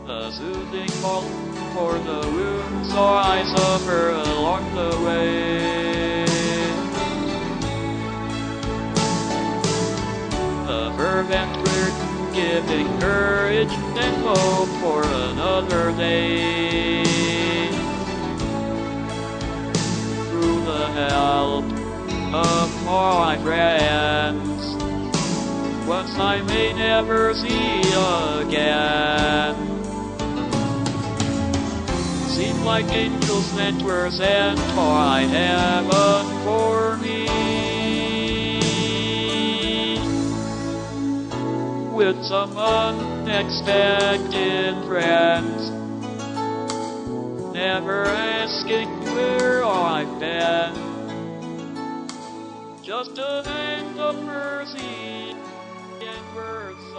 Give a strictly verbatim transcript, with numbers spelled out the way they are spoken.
a soothing balm for the wounds I suffer along the way. A fervent word giving courage and hope for another day. Through the help of my friends, once I may never see again. Seemed like angels meant were sent by heaven for me, with some unexpected friends, never asking where I've been. Just a hand of mercy and worth